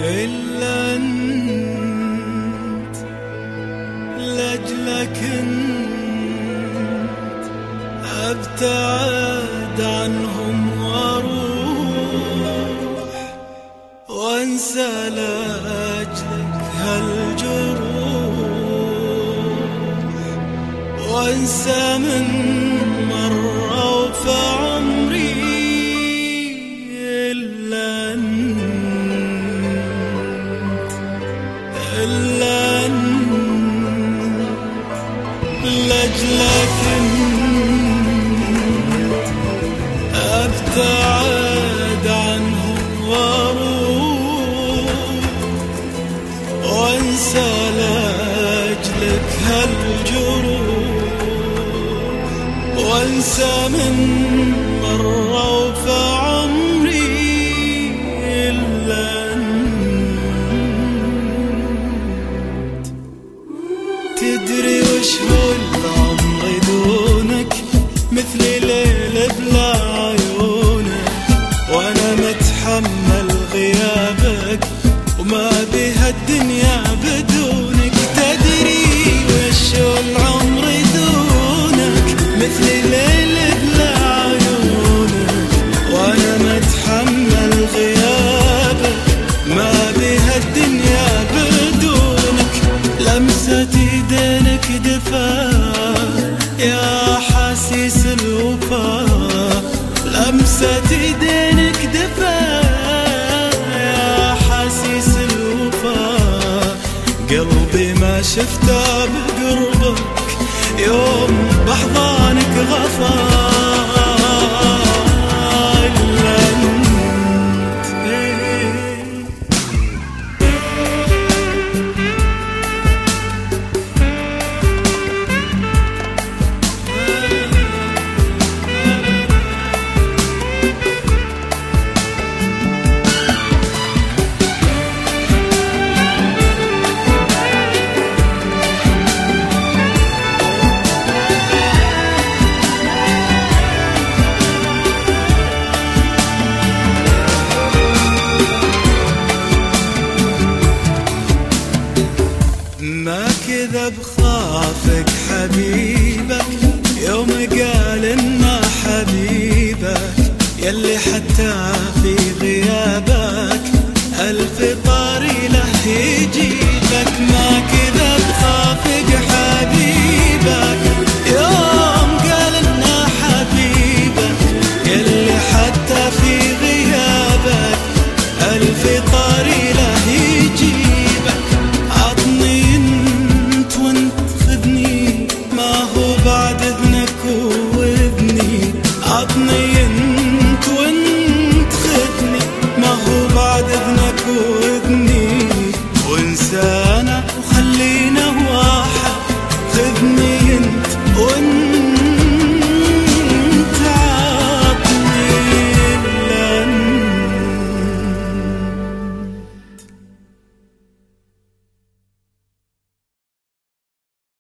إلا أنت، لأجلك أنت أبتعد عنهم وأروح وأنسى لأجلك هالجروح، وأنسى من مروا في عمري إلا أنت، إلا أنت، لأجلك أنت أبتعد عنهم وأروح وأنسى لأجلك هالجروح، وأنسى من مروا في عمري إلا أنت. تدري وش هو العمر دونك، مثل ليل بلا عيونك، وأنا متحمل غيابك وما بها الدنيا بدونك. تدري وش هو العمر دونك، مثل ليل بلا عيونك، وأنا متحمل غيابك ما بها الدنيا بدونك. لمسة ايدينك دفا يا حاسس الوفا، لمسة ايدينك دفا يا حاسس الوفا، قلبي ما شفته بقربك يوم بحضانك غفا إلا أنت. ما كذب خافك حبيبك يوم قال إنه حبيبك، يلي حتى في غيابك ألف طاري له يجيبك. ما كذب خافك حبيبك يوم قال إنه حبيبك، يلي حتى في غيابك ألف طاري له يجيبك. عطني انت وانت خذني، ما هو بعد اذنك واذني. عطني انت وانت خذني، ما هو بعد اذنك واذني. وانسانا وخلينا واحد، خذني